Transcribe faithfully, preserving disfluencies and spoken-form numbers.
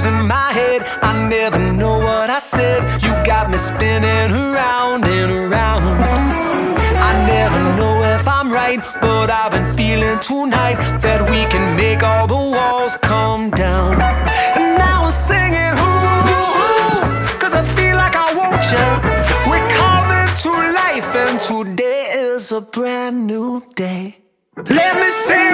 losing my head. I never know what I said. You got me spinning around and around. I never know if I'm right, but I've been feeling tonight that we can make all the walls come down. And now I'm singing, ooh, ooh, cause I feel like I want you. We're coming to life and today is a brand new day. Let me sing